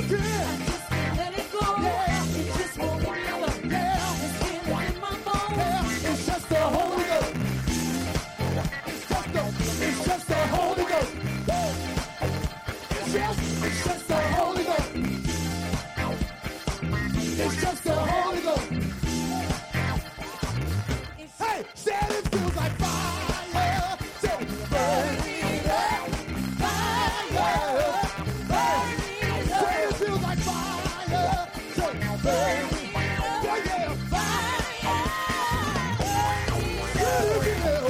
can't let it go. Yeah. It just won't leave me alone. Yeah. It's feeling in my bones. Yeah. It's just the Holy Ghost. It's just the Holy Ghost. It's just the Holy Ghost. It's just the Holy Ghost. Hey, said it feels like fire. Say, burn me up. Fire. Burn me up. Say it feels like fire. Say, burn me up. Yeah, yeah. Fire. Burn me up. Yeah.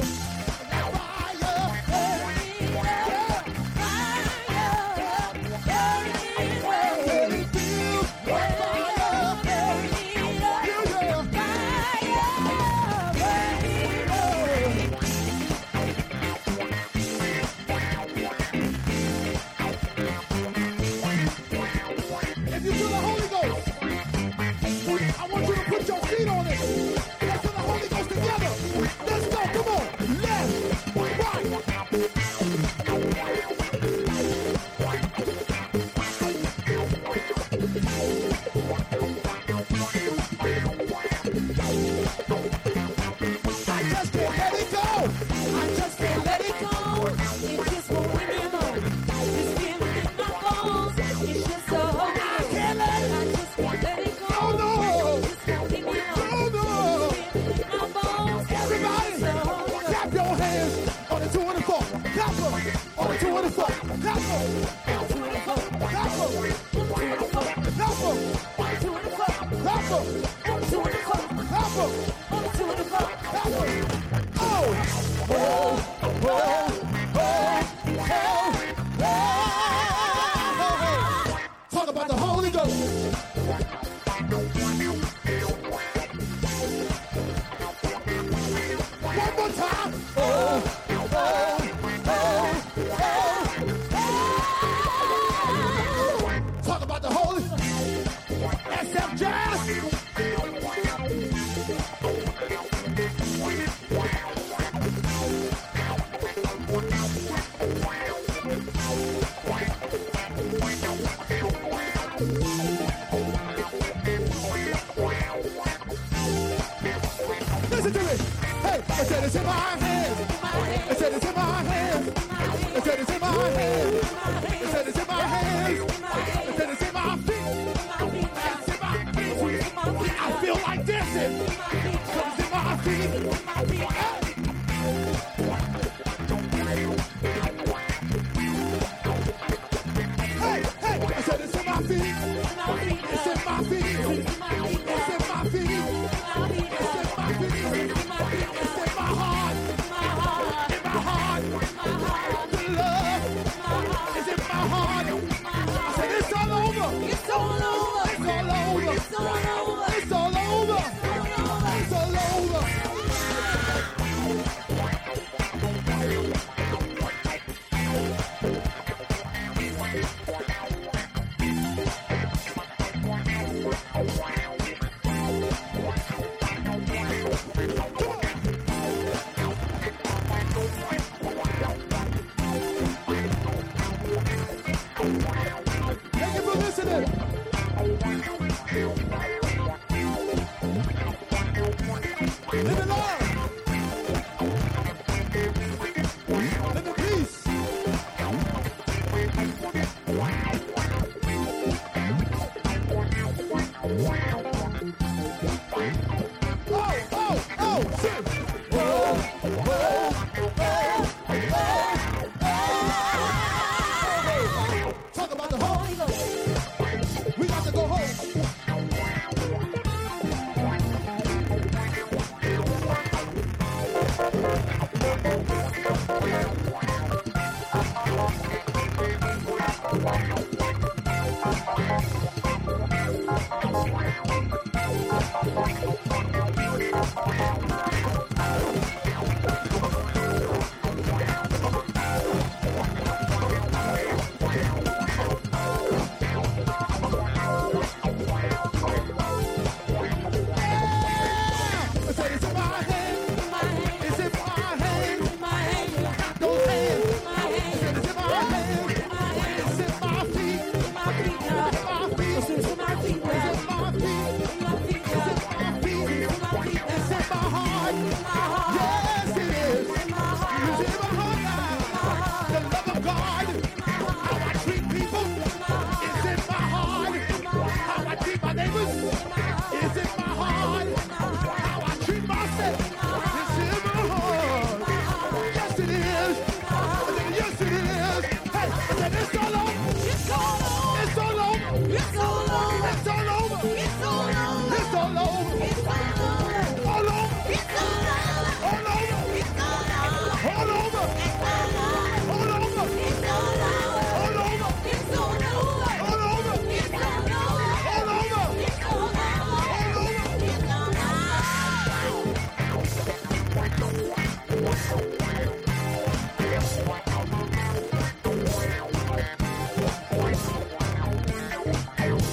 Talk about the Holy Ghost. One more time. Talk about the Holy SF Jazz. Listen to me. Hey, I said it's in my hands. I said it's in my hands. I said it's in my hands. I said it's in my hands. I said it's in my feet. It's in my feet. I feel like dancing. Cause it's in my feet. Hey, hey, I said it's in my feet. It's in my feet. It's in my feet. It's in my feet. It's in my heart. In my heart. The love is in my heart. I said it's all over. It's all over. It's all over. It's all over. It's all over. It's all over. Thank you for listening. Live in love. Live in peace. Oh, shit. Talk about the Holy Ghost. We got to go home.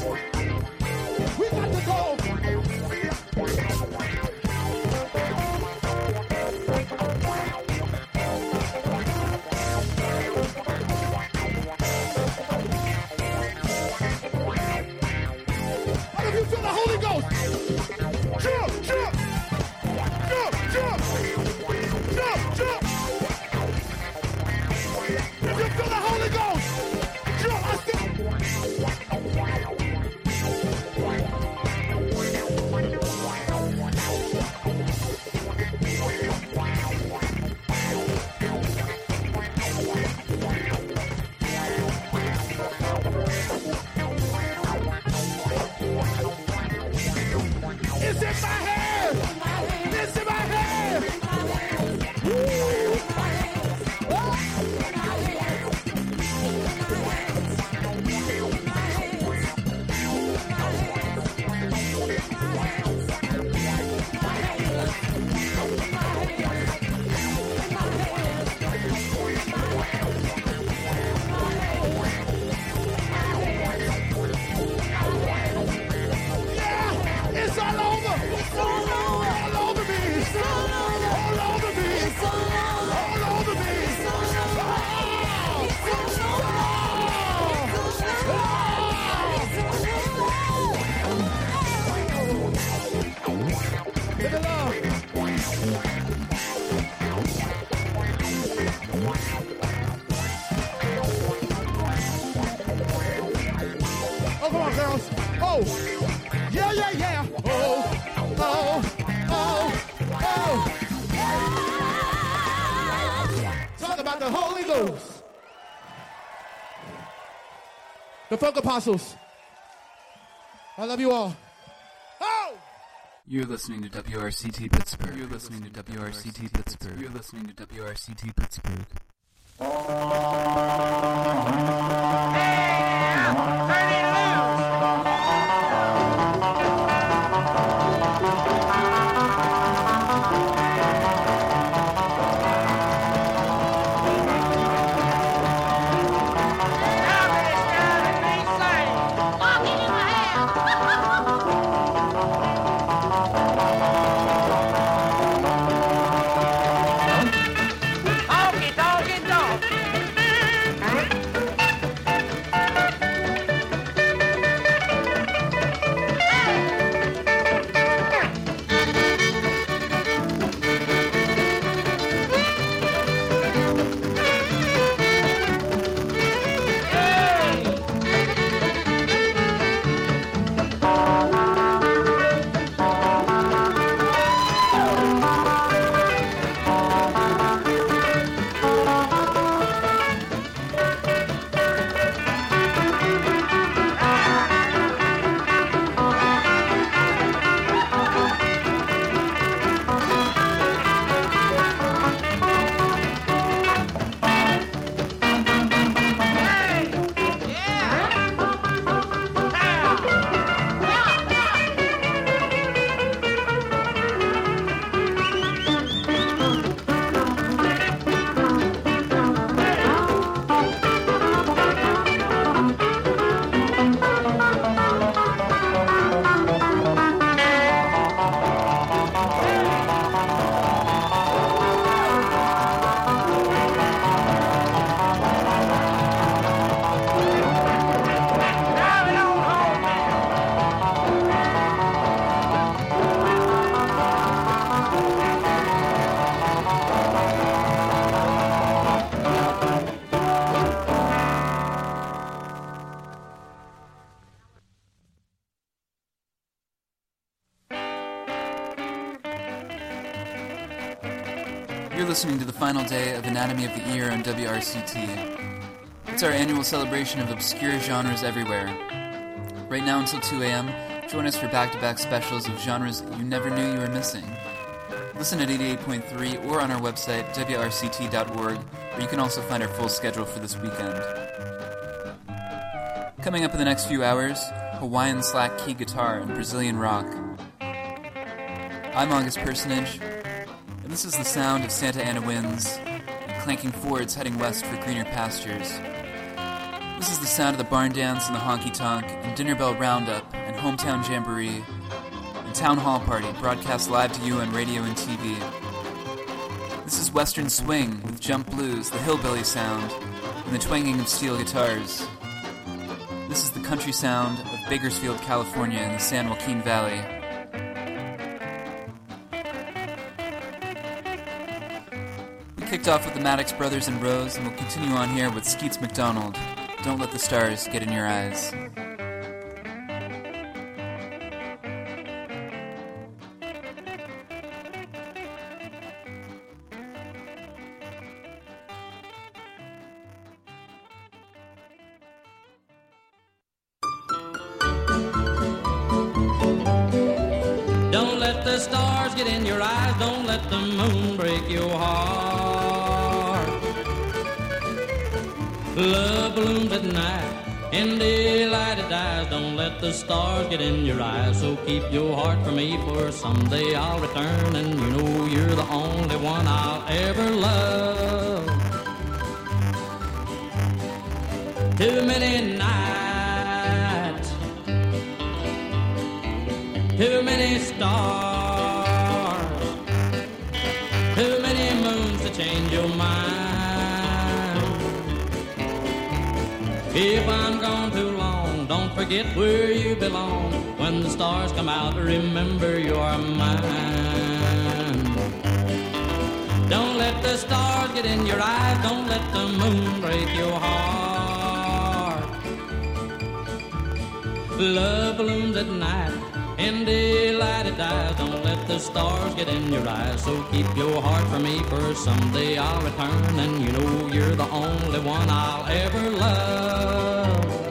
We got to go. How do you feel the Holy Ghost? Jump, jump. Jump, jump. Jump, jump. If you feel the Holy Ghost, jump. I still. It's in my hand. It's in my hand. Yeah, it's all over. It's all over. All over me. It's all over. All over me. It's all over. All over me. It's all over. It's all over. Live it love. Oh, come on, girls. Oh, yeah, yeah, yeah. Oh, oh, oh, oh. Talk about the Holy Ghost. The Funk Apostles. I love you all. Oh! You're listening to WRCT Pittsburgh. You're listening to WRCT Pittsburgh. You're listening to WRCT Pittsburgh. You're listening to the final day of Anatomy of the Ear on WRCT. It's our annual celebration of obscure genres everywhere. Right now until 2 a.m., join us for back-to-back specials of genres you never knew you were missing. Listen at 88.3 or on our website, wrct.org, where you can also find our full schedule for this weekend. Coming up in the next few hours, Hawaiian slack key guitar and Brazilian rock. I'm August Personage, and this is the sound of Santa Ana winds and clanking Fords heading west for greener pastures. This is the sound of the barn dance and the honky-tonk and dinner bell roundup and hometown jamboree and town hall party broadcast live to you on radio and TV. This is Western Swing with jump blues, the hillbilly sound, and the twanging of steel guitars. This is the country sound of Bakersfield, California in the San Joaquin Valley. We kicked off with the Maddox Brothers and Rose, and we'll continue on here with Skeets McDonald. Don't let the stars get in your eyes. Don't let the stars get in your eyes, don't let the moon break your heart. Love balloons at night, in daylight it dies. Don't let the stars get in your eyes, so keep your heart for me, for someday I'll return, and you know you're the only one I'll ever love. Too many nights, too many stars, too many moons to change your mind. If I'm gone too long, don't forget where you belong. When the stars come out, remember you're mine. Don't let the stars get in your eyes, don't let the moon break your heart. Love balloons at night, in daylight it dies. Don't let the stars get in your eyes, so keep your heart for me, for someday I'll return, and you know you're the only one I'll ever love.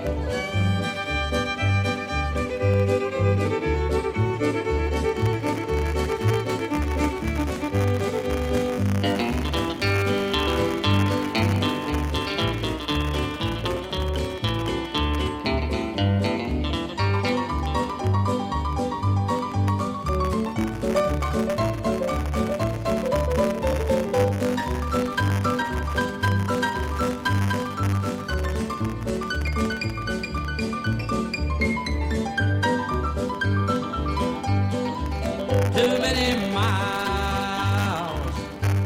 Too many miles,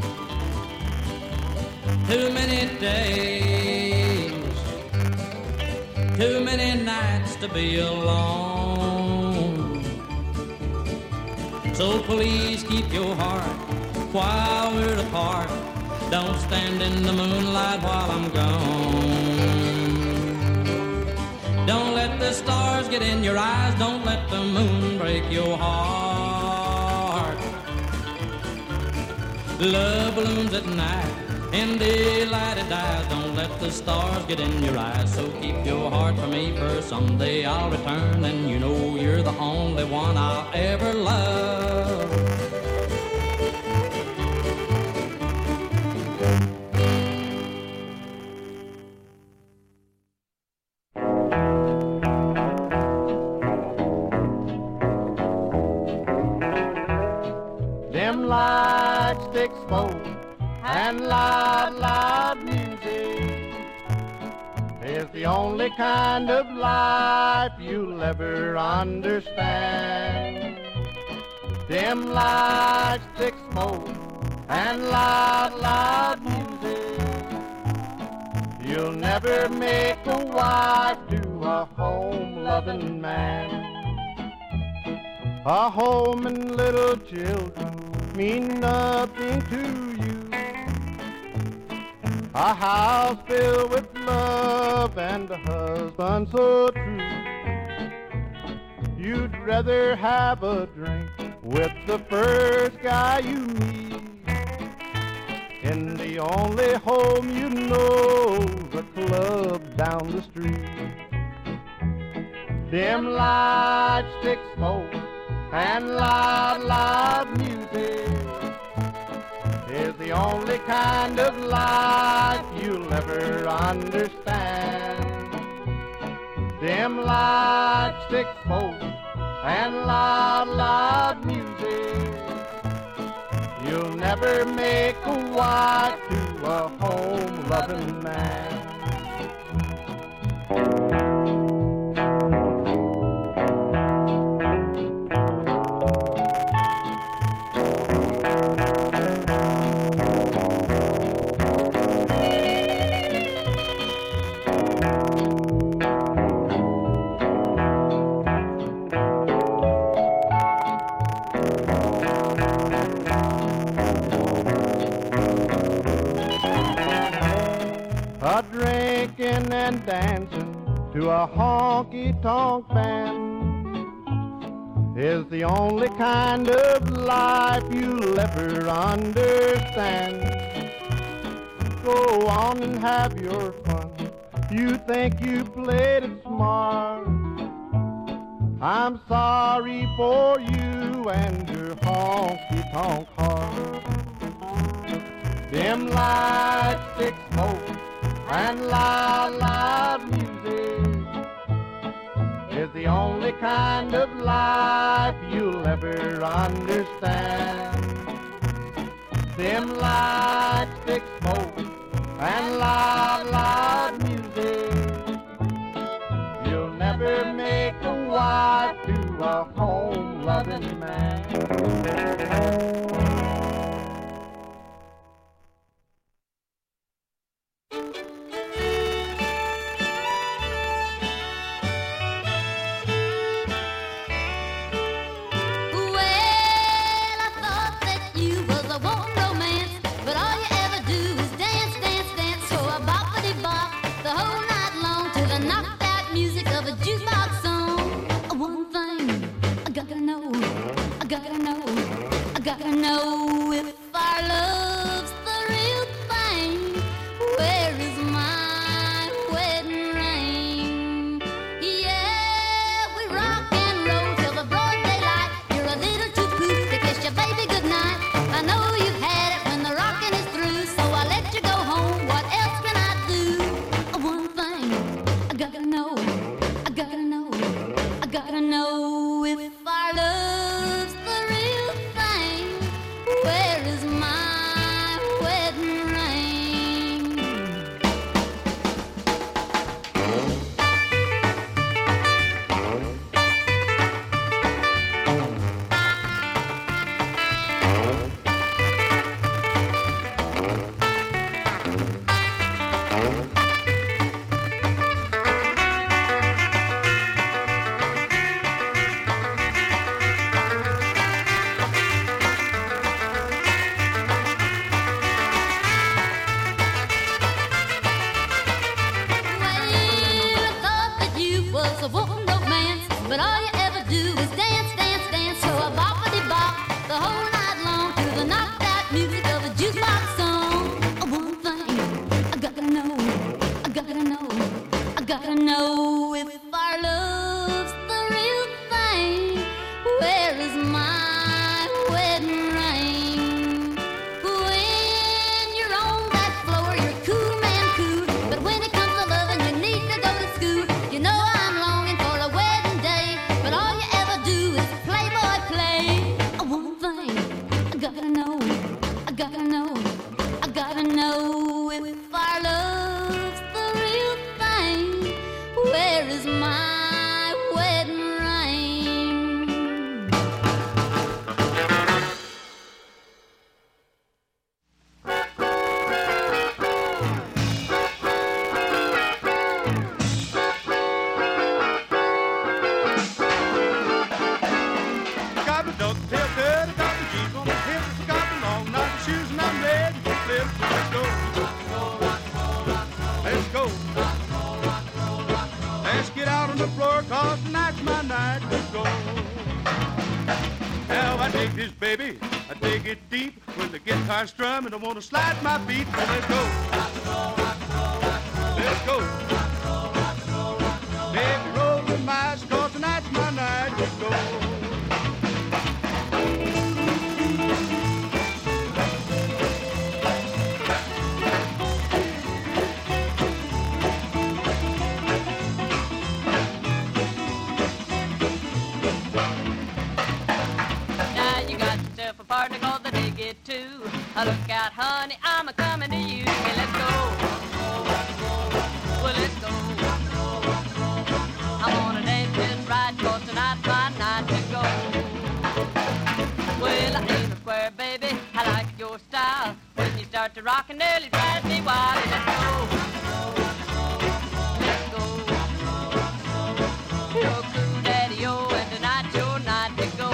too many days, too many nights to be alone. So please keep your heart while we're apart. Don't stand in the moonlight while I'm gone. Don't let the stars get in your eyes, don't let the moon break your heart. Love balloons at night, in daylight it dies. Don't let the stars get in your eyes, so keep your heart for me, for someday I'll return, and you know you're the only one I'll ever love. Them lights stick smoke and loud music is the only kind of life you'll ever understand. Them lights stick smoke and loud music, you'll never make a wife to a home-loving man. A home and little children mean nothing to you. A house filled with love and a husband so true. You'd rather have a drink with the first guy you meet in the only home you know, the club down the street. Them lights stick smoke and loud music is the only kind of life you'll ever understand. Them lights stick smoke and loud music, you'll never make a wife to a home-loving man. a drinking and dancing to a honky-tonk band is the only kind of life you'll ever understand. Go on and have your fun. You think you played it smart. I'm sorry for you and your honky-tonk heart. Dim lights, thick smoke, and loud music is the only kind of life you'll ever understand. Dim lights, thick smoke, and loud music, you'll never make a wife to a home-loving man. Gotta know if our love's the real thing. Where is my wedding ring? Yeah, we rock and roll till the broad daylight. You're a little too cool to kiss your baby goodnight. I know you've had it when the rocking is through, so I let you go home. What else can I do? One thing I gotta know, I gotta know, I gotta know if our love's the real thing. Where is my wedding ring? But all you ever do is dance, dance, dance. So I boppity-bop the whole night long to the knocked-out music of a jukebox song. One thing I gotta know, I gotta know, I gotta know if our love's the real thing. Where is my wedding ring? When you're on that floor, you're cool, man, cool. But when it comes to loving, you need to go to school. You know I'm longing for a wedding day, but all you ever do is play, boy, play. One thing I gotta know, I gotta know, I gotta know if our love's the real thing. Where is my wedding ring? Got the ducktail cut, I got the jeans on the hips, I got the long night shoes, and I'm ready to flip. Let's go. Let's go. Let's get out on the floor, cause tonight's my night. Let's go. Now I dig this baby, I dig it deep. When the guitar's strumming, I wanna slide my feet. Well, let's go. Let's go. Baby, roll the mice, cause tonight's my night. Let's go. Now you got yourself a partner called the Dig It Too. Look out, honey, I'm a-coming to you. Hey, let's go. Well, let's go. I wanna dance just right, 'cause tonight's my night to go. Well, I ain't a square, baby, I like your style. When you start to rock and nearly drives me wild. Hey, let's go. Let's go. You're cool, daddy-o, and tonight's your night to go.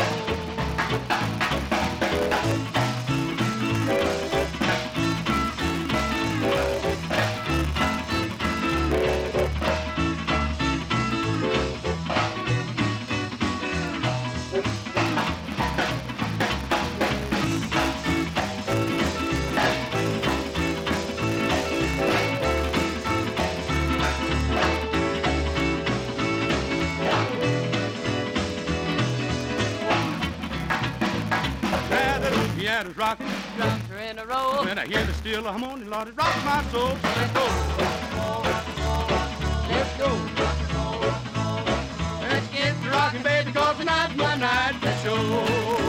cat is rocking. Drums are in a row. When I hear the steel harmony, Lord, it rocks my soul. Let's go. Let's go. Let's get to rocking, baby, cause tonight's my night for sure.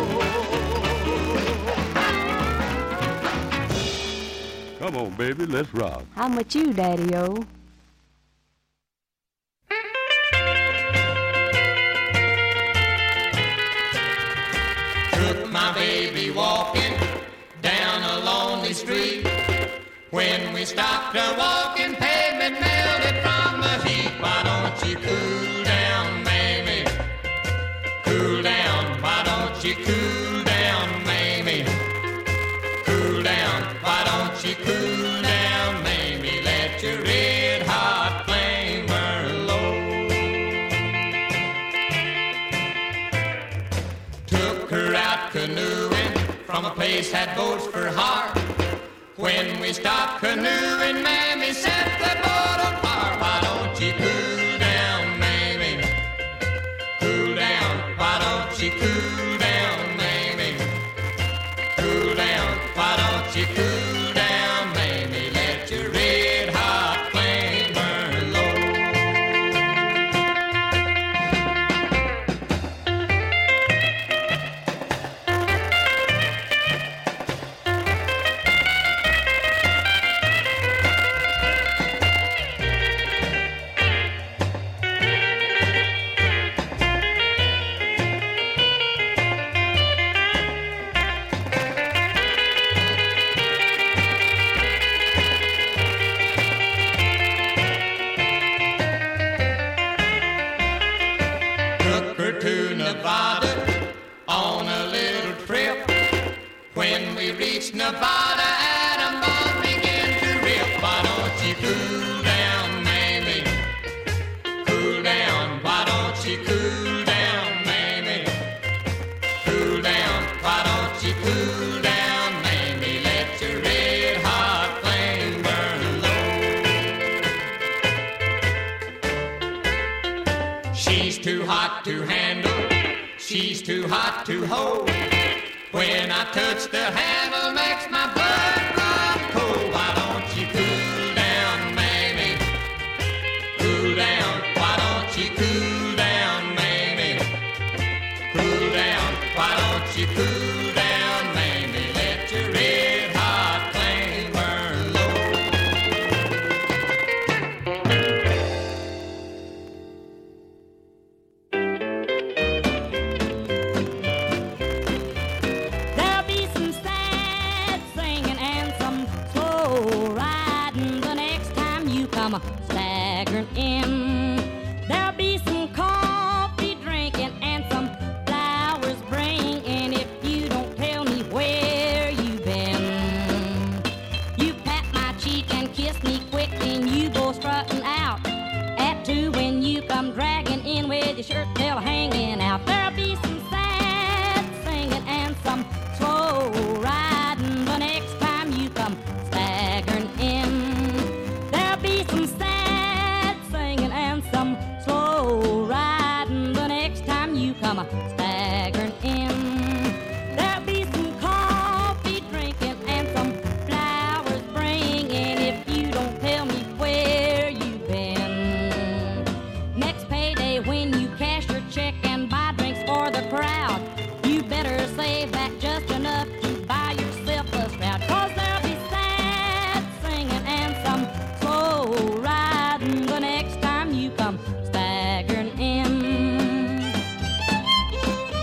Come on, baby, let's rock. I'm with you, Daddy-O. Took my baby walking down a lonely street. When we stopped her walking, pavement melted from the heat. Why don't you cool down, Mamie? Cool down, why don't you cool down, Mamie? Cool down, why don't you cool down, Mamie? Let your red hot flame burn low. Took her out canoeing from a place had boats for hire. When we stopped canoeing, Mammy set the boat on fire. Why don't you cool down, Mammy? Cool down, why don't you cool down, Mammy? Cool down, why don't you cool down, Mammy? Let your red hot flame burn low. Took her to Nevada on a little trip. When we reached Nevada, Adam Ball began to rip. Why don't you cool down, Mamie? Cool down, why don't you cool down, Mamie? Cool down, why don't you cool down, Mamie? Let your red hot flame burn low. She's too hot to handle, she's too hot to hold. When I touch the handle, makes my blood run cold. Why don't you cool down, Mamie? Cool down, why don't you cool down, Mamie? Cool down, why don't you cool down, Mamie? Let your red hot flame burn low. There'll be some sad singing and some slow riding the next time you come staggering in. There'll be some coffee drinking and some flowers bringing if you don't tell me where you've been. You pat my cheek and kiss me quick and you go strutting out. At 2 when you come dragging in with your shirt tail hanging out. There'll be some sad singing and some slow riding the next time you come staggering in. There'll be some sad singing and some slow riding the next time you come staggering in. There'll be some coffee drinking and some flowers bringing if you don't tell me where you've been. Next payday when you cash your check and buy drinks for the crowd, you better save back just enough to buy yourself a stroud. 'Cause there'll be sad singing and some slow riding the next time you come staggering in.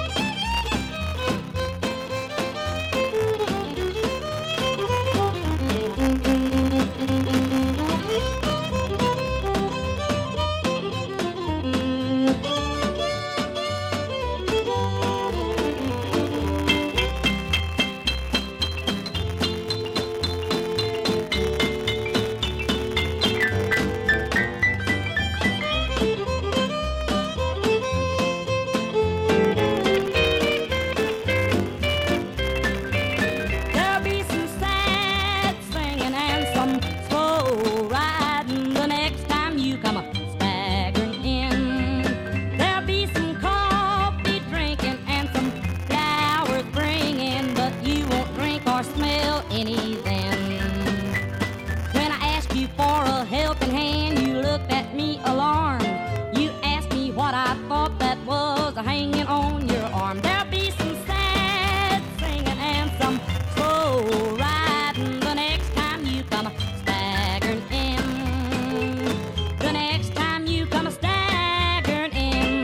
hanging on your arm. There'll be some sad singing and some slow riding the next time you come staggering in. The next time you come staggering in.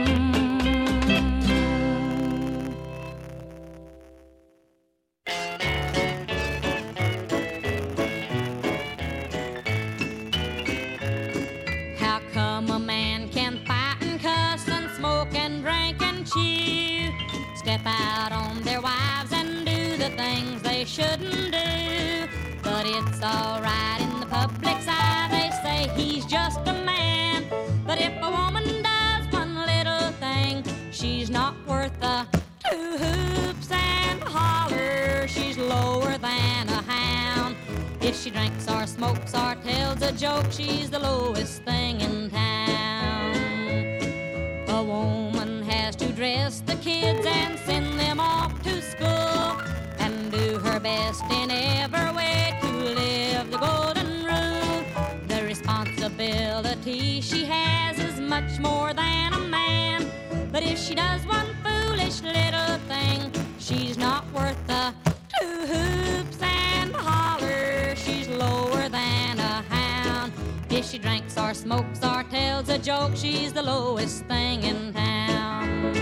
How come a man can fight and cuss and smoke and drink and chew, step out on their wives and do the things they shouldn't do? But it's alright in the public's eye, they say he's just a man. But if a woman does one little thing, she's not worth the two hoops and holler. She's lower than a hound. If she drinks or smokes or tells a joke, she's the lowest thing in town. A woman has to dress the kids and send them off to school, and do her best in every way to live the golden rule. The responsibility she has is much more than a man. But if she does one foolish little thing, she's not worth the two hoops and holler. She's lower than a hound. If she drinks or smokes or tells a joke, she's the lowest thing in town.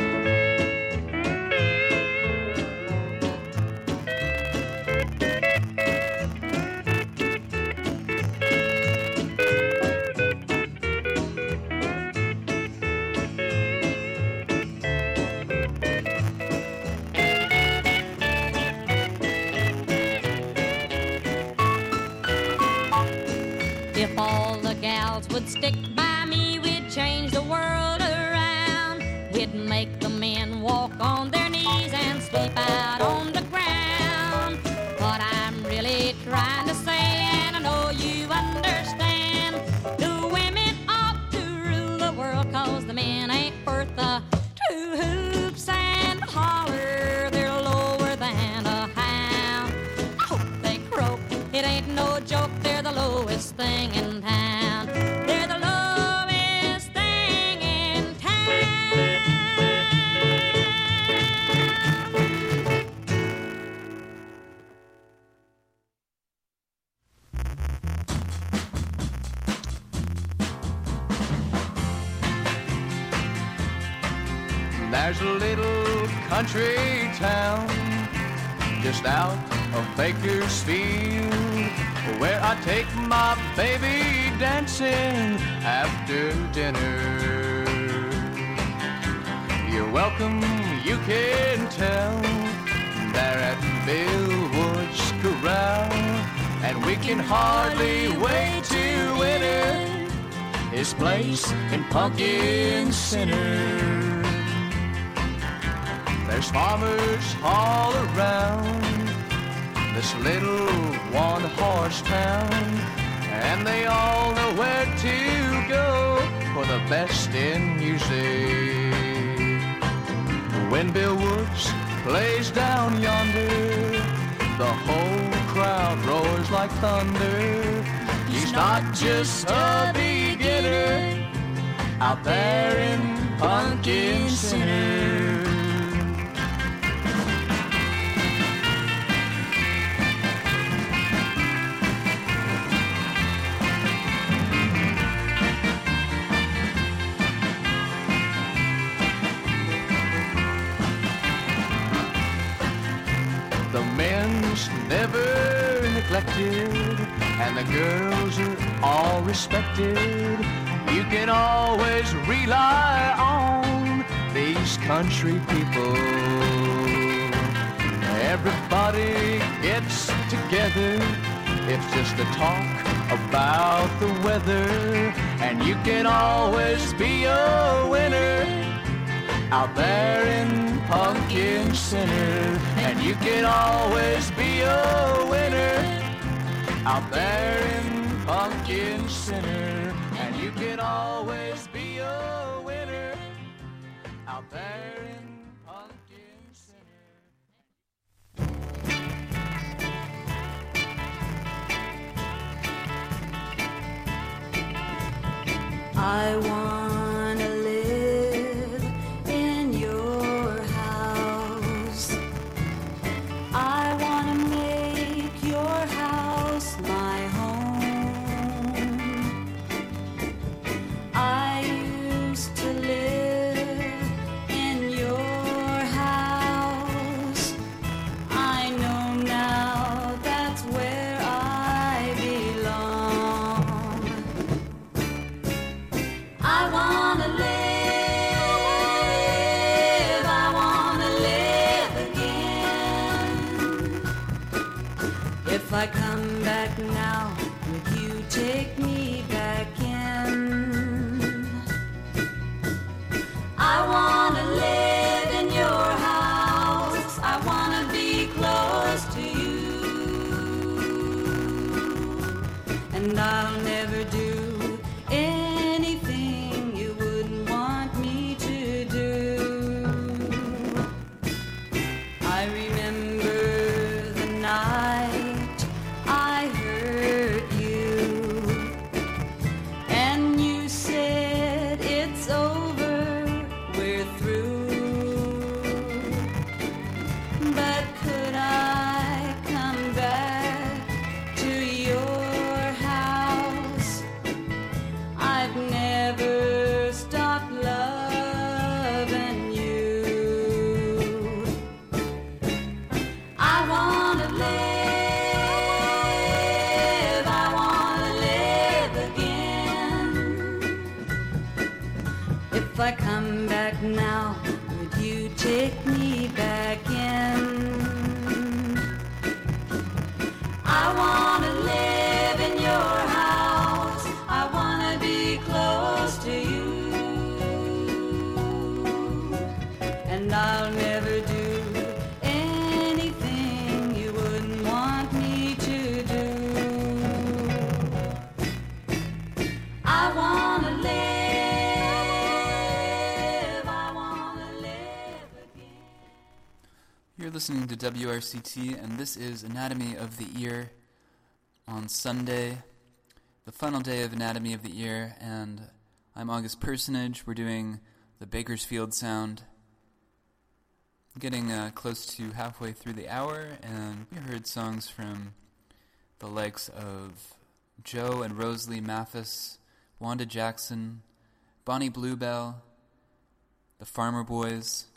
If all the gals would stick by me, we'd change the world around. We'd make the men walk on their knees and sleep out on the ground. What I'm really trying to say, and I know you understand, the women ought to rule the world, 'cause the men ain't worth the two hoops and holler. They're lower than a hound. I hope they croak, it ain't no joke. They're the lowest thing in town. They're the lowest thing in town. There's a little country town just out of Bakersfield, where I take my baby dancing after dinner. You're welcome, you can tell, there at Bill Wood's Corral, and we can hardly wait to enter his place in Pumpkin Center. There's farmers all around this little one-horse town, and they all know where to go for the best in music. When Bill Woods plays down yonder, the whole crowd roars like thunder. He's not just a beginner out there in Pumpkin Center. The men's never neglected, and the girls are all respected. You can always rely on these country people. Everybody gets together, it's just a talk about the weather, and you can always be a winner out there in Pumpkin Center. And you can always be a winner out there in Pumpkin Center. And you can always be a winner out there in Pumpkin Center. I wanna live in your I come back now, would you take me back in? I wanna live in your house, I wanna be close to you, and I'll never do anything you wouldn't want me to do. I remember the night I hurt you, and you said it's over, we're through. But could I come back to your house? I've never stopped loving you. I wanna live again. If I come back now, would you take me back in? I wanna live in your house, I wanna be close to you, and I'll never do anything you wouldn't want me to do. I wanna live again. You're listening to WRCT, and this is Anatomy of the Ear on Sunday, the final day of Anatomy of the Ear, and I'm August Personage. We're doing the Bakersfield Sound. Getting close to halfway through the hour, and we heard songs from the likes of Joe and Rosalie Mathis, Wanda Jackson, Bonnie Bluebell, the Farmer Boys.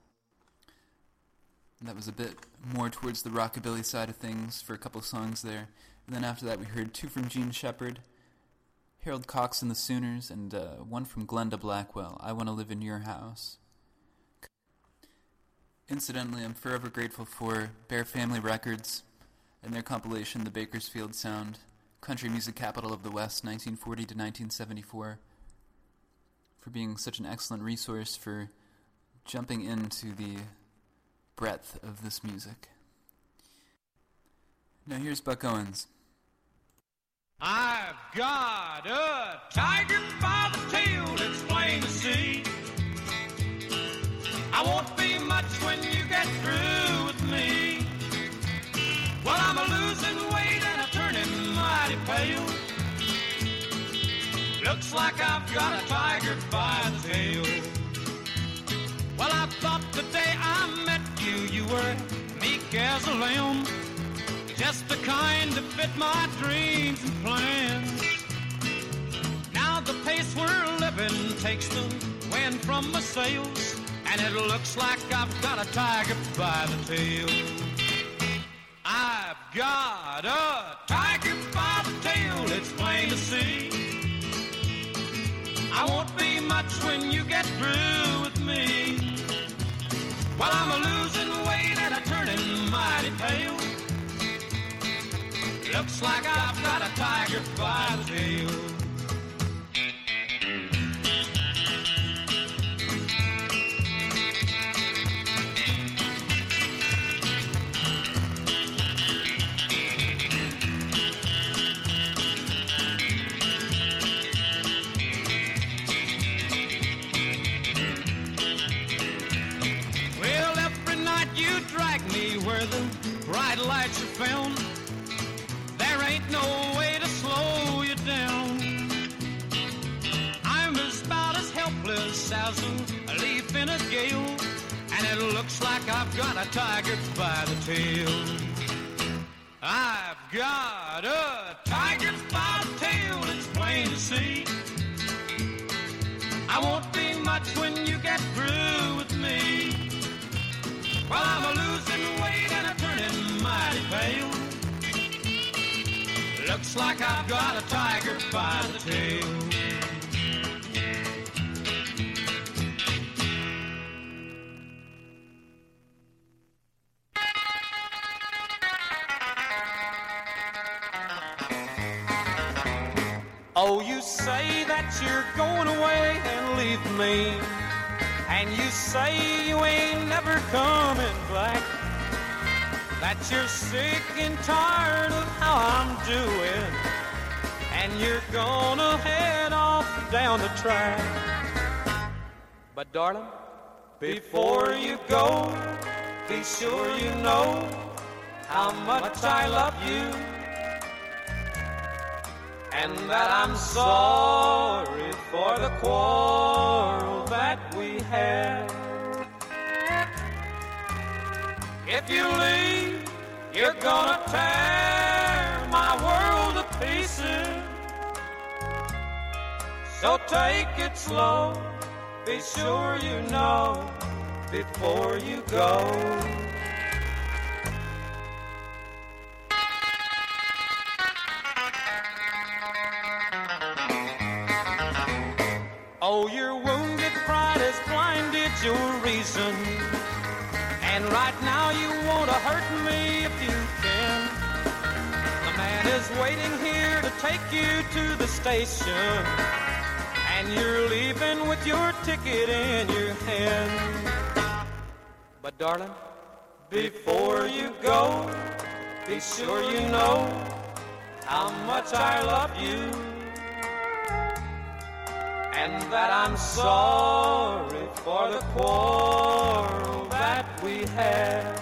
And that was a bit more towards the rockabilly side of things for a couple songs there. And then after that we heard two from Gene Shepard, Harold Cox and the Sooners, and one from Glenda Blackwell, I Want to Live in Your House. Incidentally, I'm forever grateful for Bear Family Records and their compilation, The Bakersfield Sound, Country Music Capital of the West, 1940 to 1974, for being such an excellent resource for jumping into the breadth of this music. Now here's Buck Owens. I've got a tiger by the tail, it's plain to see. I won't be much when you get through with me. Well, I'm losing weight and I'm turning mighty pale. Looks like I've got a tiger by the tail. Well, I thought the day I met you, you were meek as a lamb, just the kind to fit my dreams and plans. Now the pace we're living takes the wind from my sails, and it looks like I've got a tiger by the tail. I've got a tiger by the tail, it's plain to see. I won't be much when you get through with me. Well, I'm losing weight and I'm turning mighty pale. Looks like I've got a tiger by the tail. Well, every night you drag me where the bright lights are found. There ain't no way to slow you down. I'm about as helpless as a leaf in a gale, and it looks like I've got a tiger by the tail. I've got a tiger by the tail, it's plain to see. I won't be much when you get through with me. Well, I'm losing weight and I'm turning mighty pale. Looks like I've got a tiger by the tail. say that you're going away and leave me, and you say you ain't never coming back, that you're sick and tired of how I'm doing, and you're gonna head off down the track. But darling, before you go, be sure you know how much I love you, and that I'm sorry for the quarrel that we had. If you leave, you're gonna tear my world to pieces. So take it slow, be sure you know before you go. Oh, your wounded pride has blinded your reason, and right now you want to hurt me if you can. The man is waiting here to take you to the station, and you're leaving with your ticket in your hand. But darling, before you go, be sure you know how much I love you, and that I'm sorry for the quarrel that we had.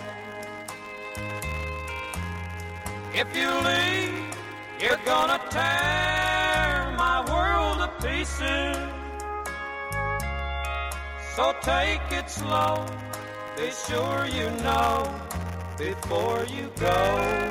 If you leave, you're gonna tear my world to pieces. So take it slow, be sure you know before you go.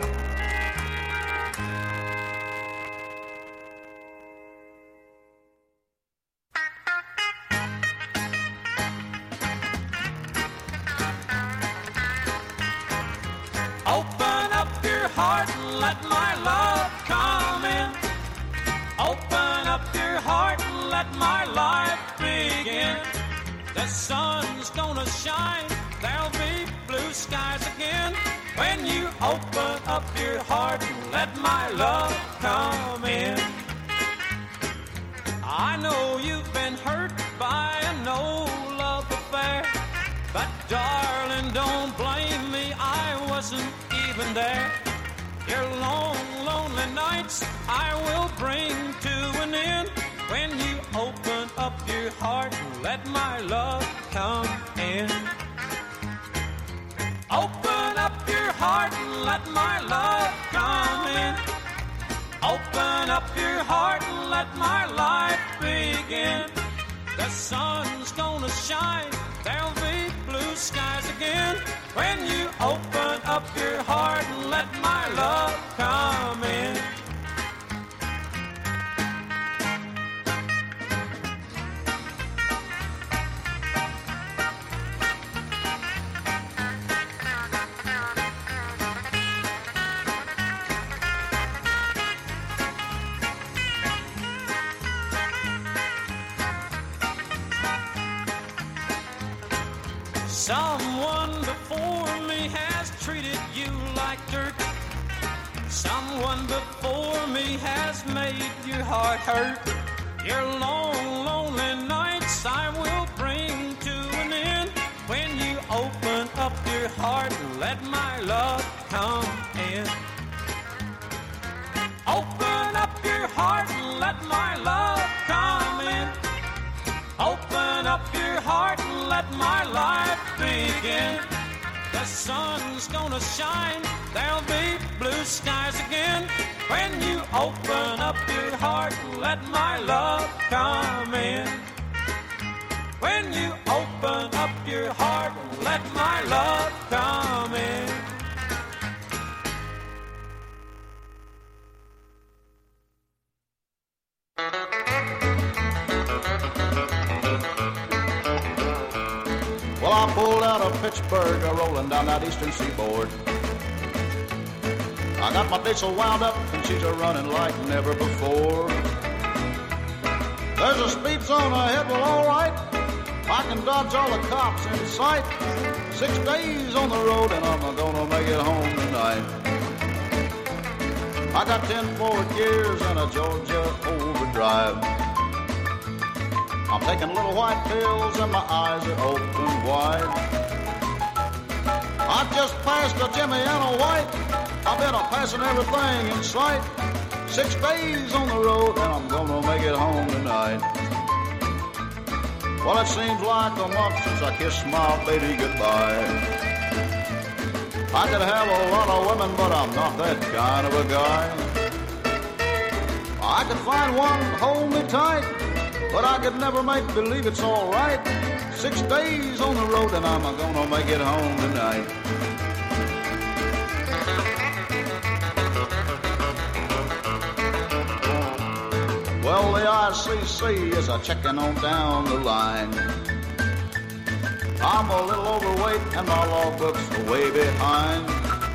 Open up your heart and let my love come in. Open up your heart and let my life begin. The sun's gonna shine, there'll be blue skies again. When you open up your heart and let my love come in. I know you've been hurt by an old love affair, but darling, don't blame me, I wasn't even there. Your long, lonely nights I will bring to an end when you open up your heart and let my love come in. Open up your heart and let my love come in. Open up your heart and let my life begin. The sun's gonna shine, there'll be blue skies again when you open up your heart and let my love come in. Someone before me has treated you like dirt. Someone before me has made your heart hurt. Your long, lonely nights I will bring to an end when you open up your heart and let my love come in. Open up your heart and let my love come in. Open up your heart and let my life begin. The sun's gonna shine, there'll be blue skies again when you open up your heart and let my love come in. When you open up your heart and let my love come in. Well, I pulled out of Pittsburgh, rolling down that eastern seaboard. I got my diesel wound up, and she's a-running like never before. There's a speed zone ahead, well, all right. I can dodge all the cops in sight. 6 days on the road, and I'm gonna make it home tonight. I got 10 forward gears and a Georgia overdrive. I'm taking little white pills and my eyes are open wide. I just passed a Jimmy and a White. I've been passing everything in sight. 6 days on the road and I'm gonna make it home tonight. Well, it seems like a month since I kissed my baby goodbye. I could have a lot of women, but I'm not that kind of a guy. I could find one to hold me tight, but I could never make believe it's all right. 6 days on the road and I'm gonna make it home tonight. Well, the ICC is a checking on down the line. I'm a little overweight and my logbook's way behind.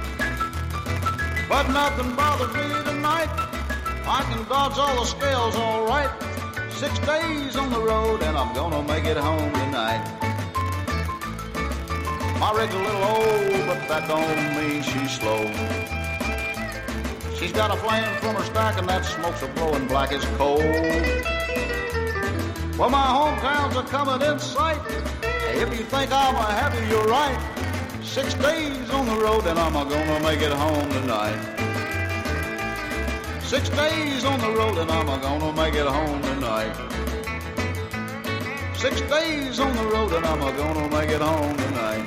But nothing bothers me tonight. I can dodge all the scales all right. 6 days on the road and I'm gonna make it home tonight. My rig's a little old, but that don't mean she's slow. She's got a flame from her stack and that smoke's a blowing black as coal. Well, my hometowns are coming in sight. If you think I'm happy, you're right. 6 days on the road and I'm gonna make it home tonight. 6 days on the road and I'm gonna make it home tonight. 6 days on the road and I'm gonna make it home tonight.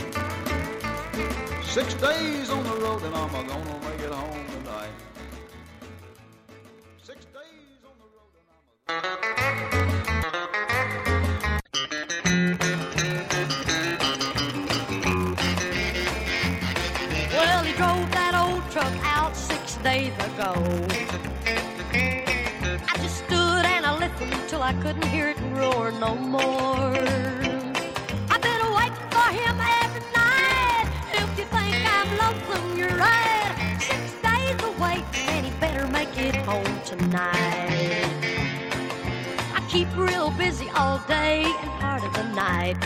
6 days on the road and I'm gonna make it home tonight. 6 days on the road and Well, he drove that old truck out 6 days ago. I just stood and I listened till I couldn't hear it roar no more. I've been waiting for him every night. If you think I'm lonesome, you're right. 6 days away and he better make it home tonight. I keep real busy all day and part of the night.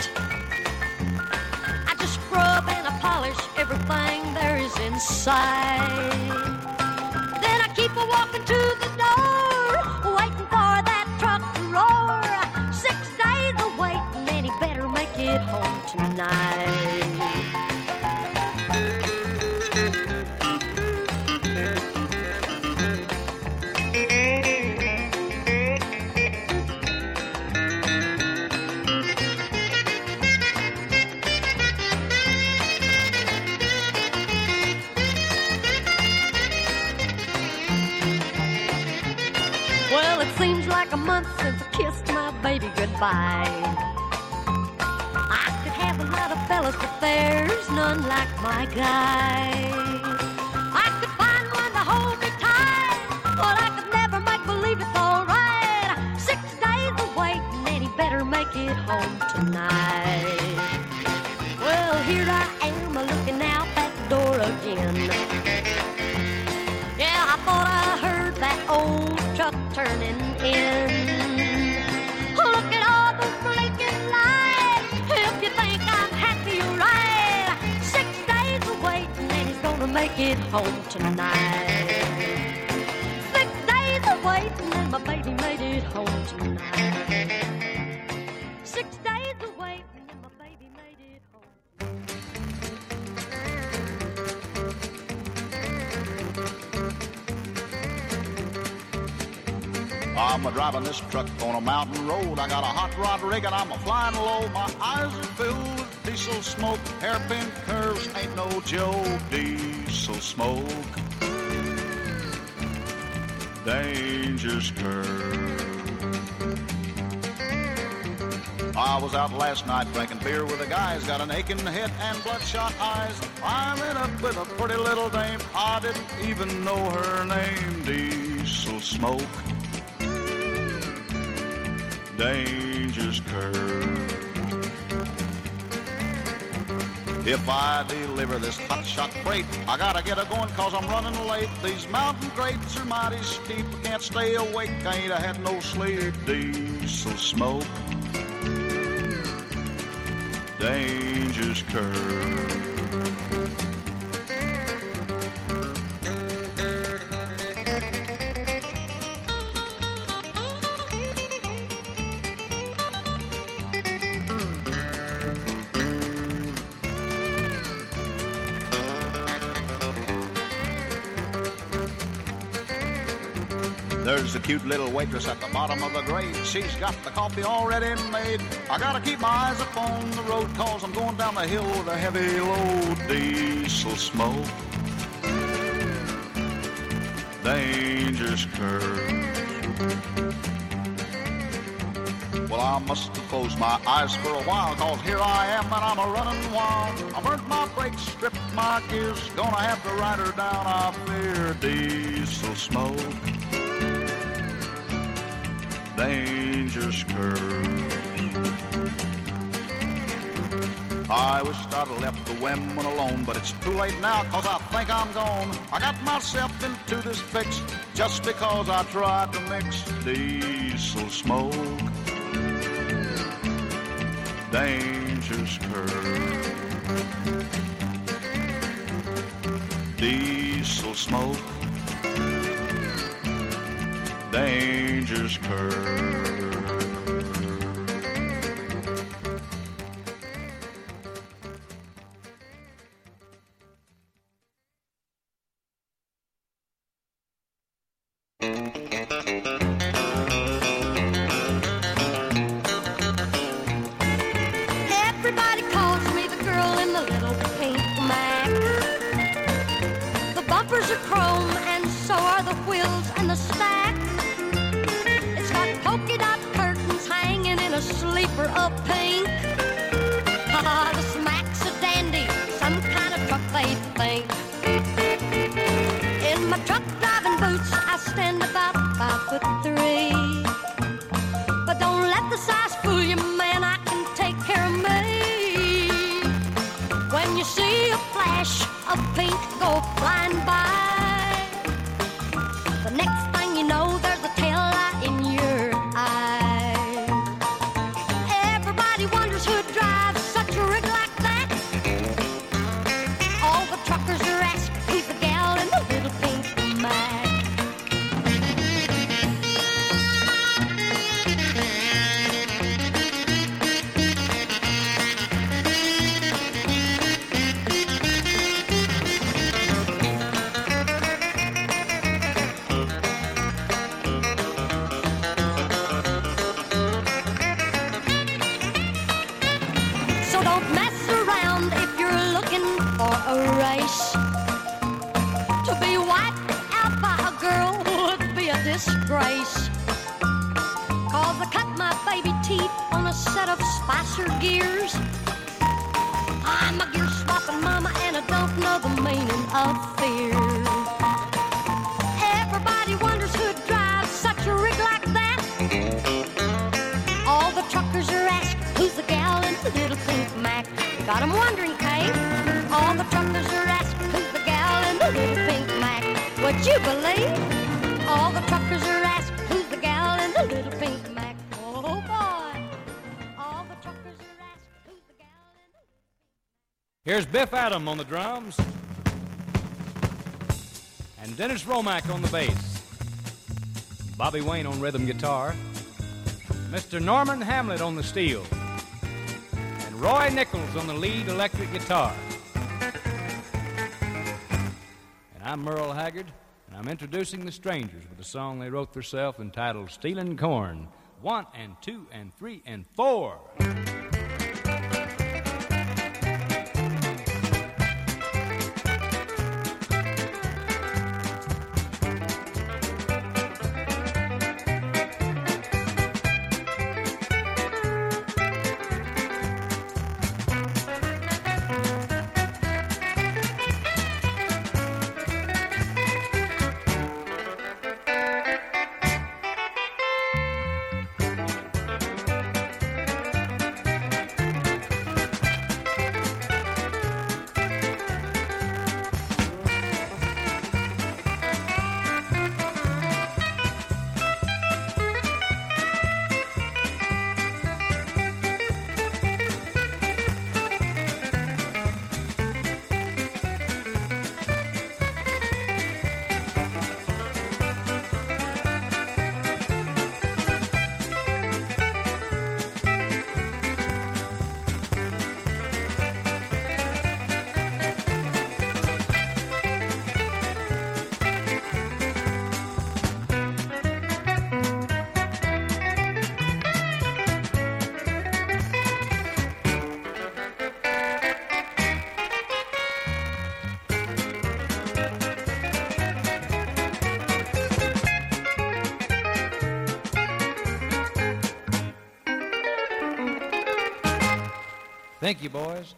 I just scrub and I polish everything there is inside. Then I keep a walking to the door, waiting for that truck to roar. 6 days of waiting and he better make it home tonight. Well, it seems like a month since I kissed my baby goodbye. I could have a lot of fellas, but there's none like my guy. I could find one to hold me tight, but I could never make believe it's all right. 6 days of waiting and he better make it home tonight. Well, here I am looking out that door again. Yeah, I thought I heard that old truck turning in. Look at all those blinking lights. If you think I'm happy, you're right. 6 days of waiting and he's gonna make it home tonight. 6 days of waiting and my baby made it home tonight. 6 days of waiting and my baby made it home. I'm driving this truck on a mountain road. I got a hot rod rig and I'm flying low. My eyes are filled with diesel smoke. Hairpin curves ain't no joke. Diesel smoke. Dangerous curve. I was out last night drinking beer with a guy who's got an aching head and bloodshot eyes. I'm in up with a pretty little dame. I didn't even know her name. Diesel smoke. Dangerous curve. If I deliver this hotshot freight, I gotta get it going cause I'm running late. These mountain grades are mighty steep. I can't stay awake, I ain't had no sleep. Diesel smoke. Dangerous curve. There's a cute little waitress at the bottom of the grade. She's got the coffee already made. I gotta keep my eyes up on the road, cause I'm going down the hill with a heavy load. Diesel smoke, dangerous curve. Well, I must have closed my eyes for a while, cause here I am and I'm a running wild. I burnt my brakes, stripped my gears, gonna have to ride her down, I fear. Diesel smoke, dangerous curve. I wish I'd have left the women alone, but it's too late now, cause I think I'm gone. I got myself into this fix just because I tried to mix. Diesel smoke, dangerous curve. Diesel smoke, dangerous curve. Everybody calls me the girl in the little pink Mac. The bumpers are chrome and so are the wheels and the stack. It's got polka dot curtains hanging in a sleeper of pink. The Smac's a dandy, some kind of truck they think. In my truck driving boots I stand about 5'3". But don't let the size fool you, man, I can take care of me. When you see a flash of pink go flying by, the next thing you know there's a tail light in your eye. Everybody wonders who drives such a rig like that. All the truckers are asking who's the gal in the little pink Mac. So don't mess around if you're looking for a race. To be wiped out by a girl would be a disgrace. Cause I cut my baby teeth on a set of Spicer gears. I'm a gear swapping mama and I don't know the meaning of fear. Everybody wonders who drives such a rig like that. All the truckers are asking who's the gal in the little pink Mac. Got 'em wondering, Kate. All the truckers are asking who's the gal in the little pink Mac. Would you believe? All the truckers are asking who's the gal in the little pink Mac. Oh boy. All the truckers are asking who's the gal in the... Here's Biff Adam on the drums and Dennis Romack on the bass, Bobby Wayne on rhythm guitar, Mr. Norman Hamlet on the steel, and Roy Nichols on the lead electric guitar. And I'm Merle Haggard, and I'm introducing the Strangers with a song they wrote themselves entitled Stealing Corn. 1 and 2 and 3 and 4. Thank you, boys.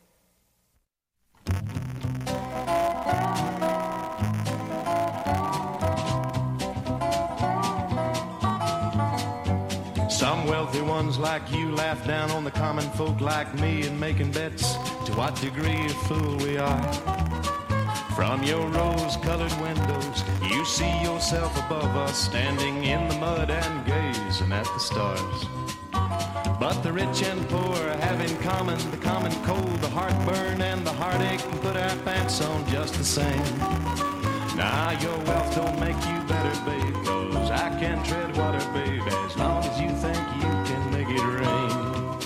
Some wealthy ones like you laugh down on the common folk like me and making bets to what degree of fool we are. From your rose-colored windows, you see yourself above us, standing in the mud and gazing at the stars. But the rich and poor have in common the common cold, the heartburn and the heartache, and put our pants on just the same. Now your wealth don't make you better, babe, 'cause I can tread water, babe, as long as you think you can make it rain.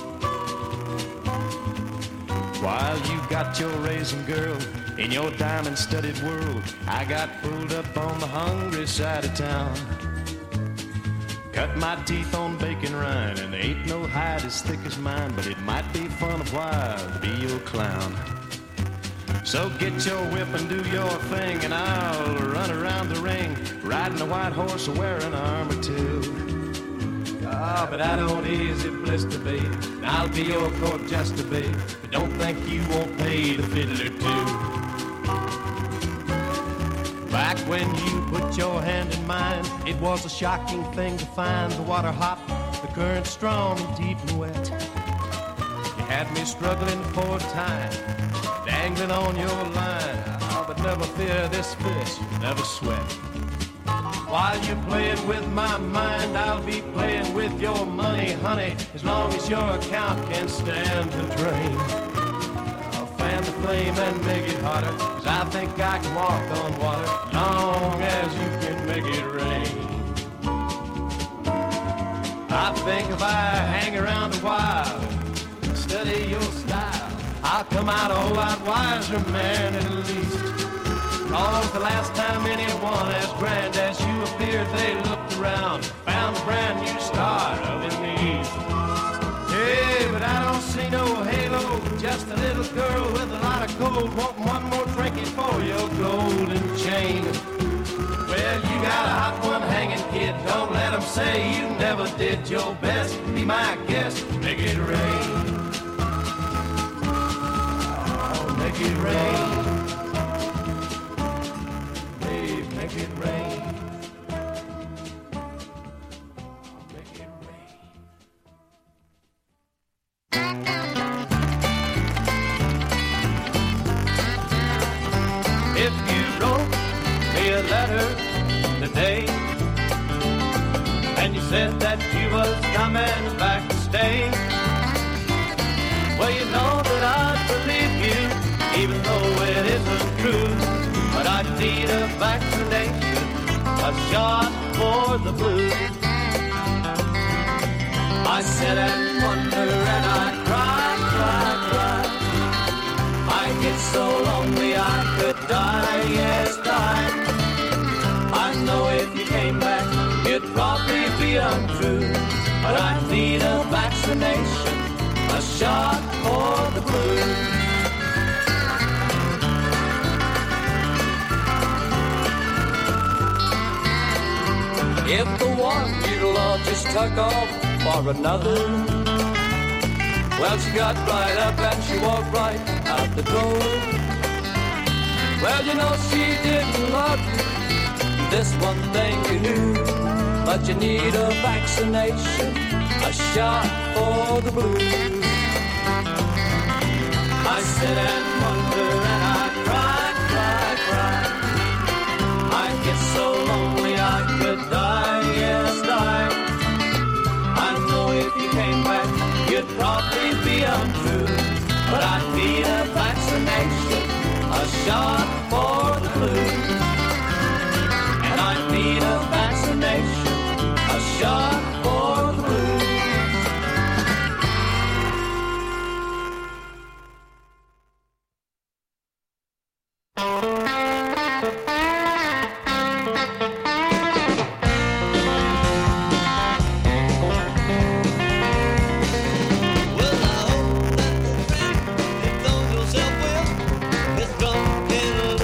While you got your raisin girl in your diamond-studded world, I got pulled up on the hungry side of town. Cut my teeth on bacon rind, and there ain't no hide as thick as mine, but it might be fun a while to be your clown. So get your whip and do your thing, and I'll run around the ring, riding a white horse or wearing an armor too. Ah, but I don't easy blister, babe, and I'll be your court jester, babe, but don't think you won't pay the fiddler too. Back when you put your hand in mine, it was a shocking thing to find the water hot, the current strong and deep and wet. You had me struggling for time, dangling on your line. Oh, but never fear, this fish will never sweat. While you're playing with my mind, I'll be playing with your money, honey, as long as your account can stand the drain. I'll fan the flame and make it hotter, 'cause I think I can walk on water, long as you can make it rain. I think if I hang around a while, study your style, I'll come out a whole lot wiser, man, at least. Cause the last time anyone as grand as you appeared, they looked around, found a brand new star up in the east. Hey, but I don't see no halo, just a little girl with a lot of gold, wanting one more trinket for your golden chain. Well, you got a hot one hanging, kid, don't let them say you never did your best. Be my guest, make it rain. Make it rain, babe, make it rain. Make it rain. If you wrote me a letter today, and you said that you was coming back to stay, well, you know that I'd believe you, even though it isn't true. But I need a vaccination, a shot for the blues. I sit and wonder and I cry, cry, cry. I get so lonely I could die, yes, die. I know if you came back, it'd probably be untrue. But I need a vaccination, a shot for the blues. If the one you'd all just took off for another, well, she got right up and she walked right out the door. Well, you know she didn't love you, this one thing you knew, but you need a vaccination, a shot for the blues. I sit and wonder and I cry, cry, cry. I get so lonely I could die, yes, die. I know if you came back, you'd probably be untrue. But I need a vaccination, a shot for the blues. And I need a vaccination, a shot for the blues. Well, I hope that the friend you throw yourself with is drunk in a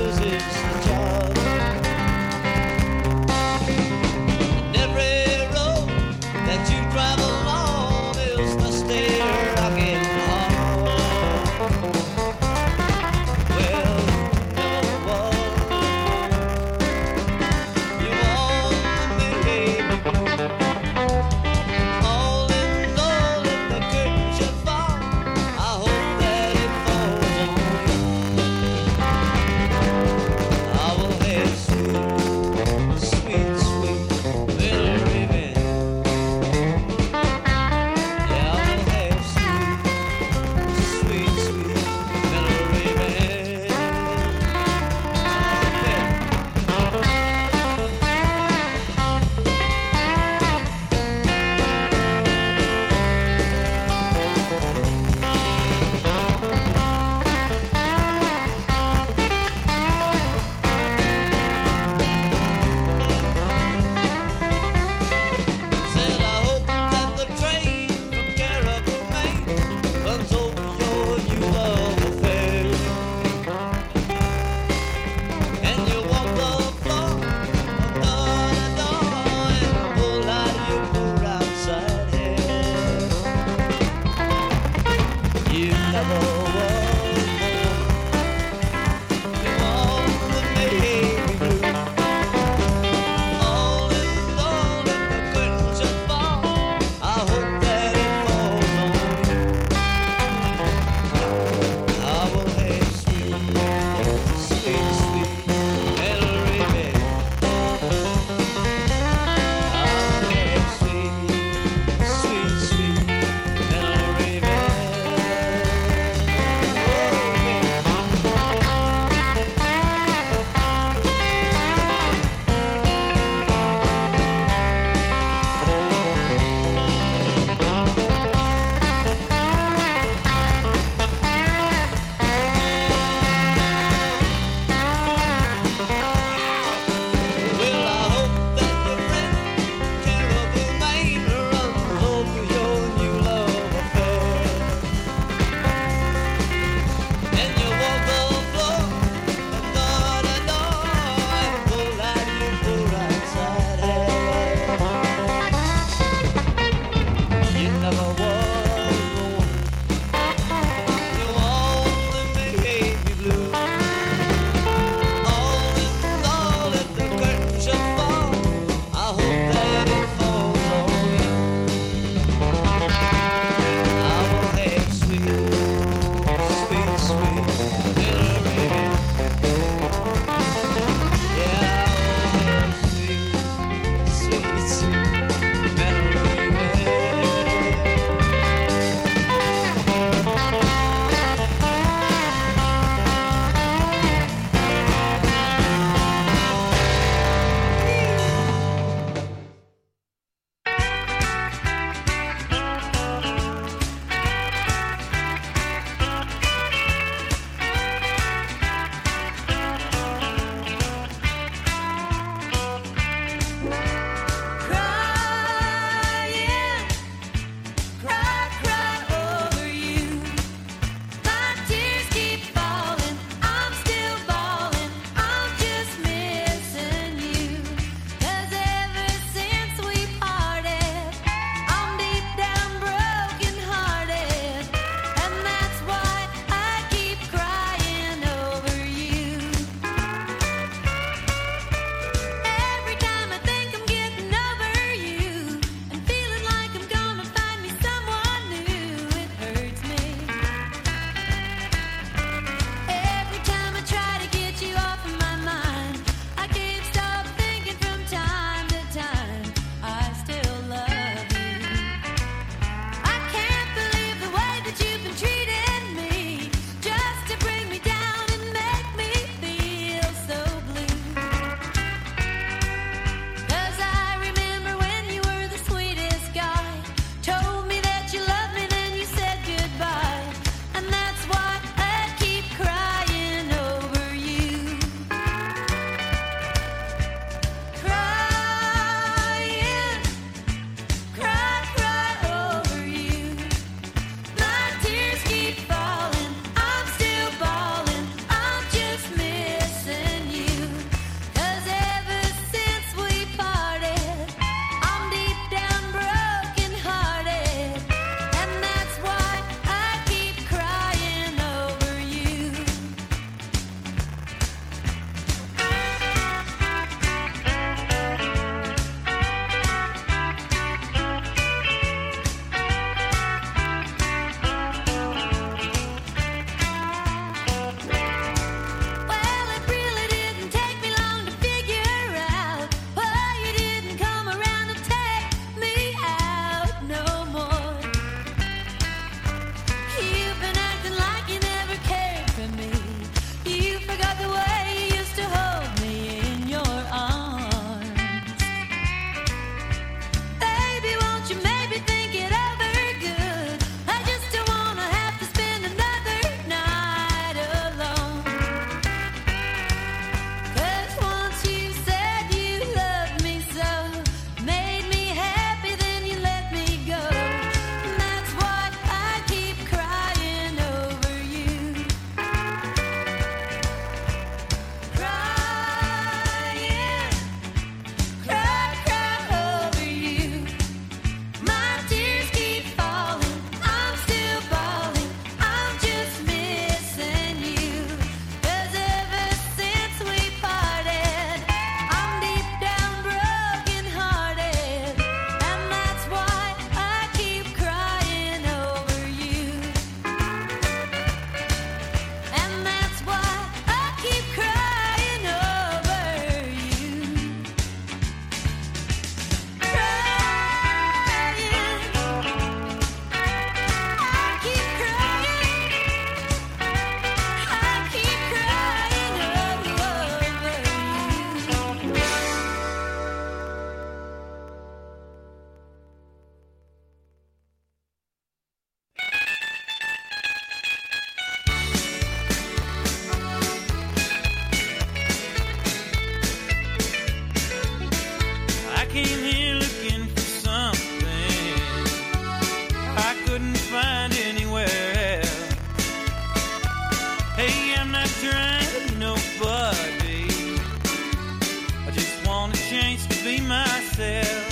after nobody. I just want a chance to be myself.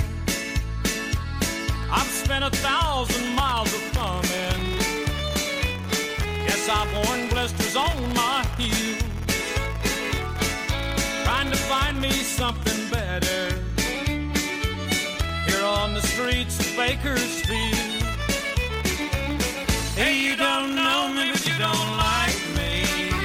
I've spent 1,000 miles of thumbing. Yes, I've worn blisters on my heels, trying to find me something better here on the streets of Bakersfield. Hey, you don't know me, but you don't like me.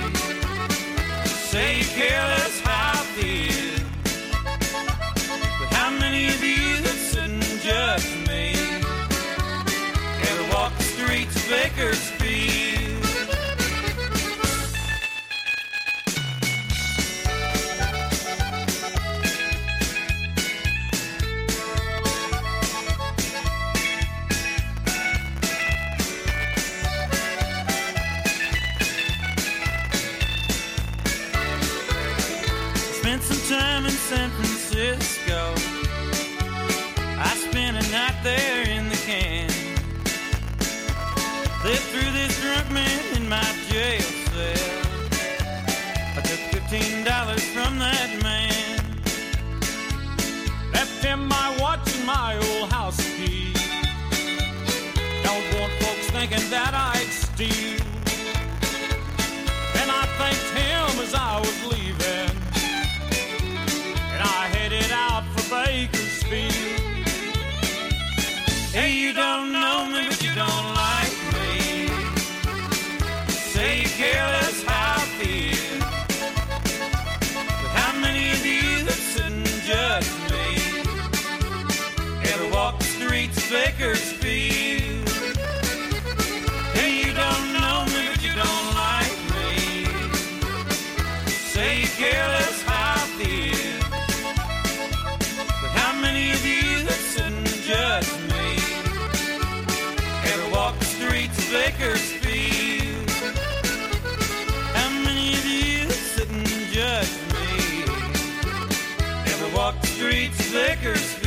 Say you care less how I feel, but how many of you that sit and judge me ever walk the streets of Bakersfield? Spent some time in San Francisco. I spent a night there in the can. Lived through this drunk man in my jail cell. I took $15 from that man, left him my watch and my old house key. Don't want folks thinking that I'd steal. And I thanked him as I was leaving, and I headed out for Bakersfield. Hey, you don't know me, but you don't like me. Say you care less how I feel, but how many of you that sit and judge me ever walk the streets of Bakersfield? Hey, you don't know me, but you don't like me. Say you care less how I feel, but how many of you that sit and judge me ever walk the streets of Bakersfield? How many of you that sit and judge me ever walk the streets of Bakersfield?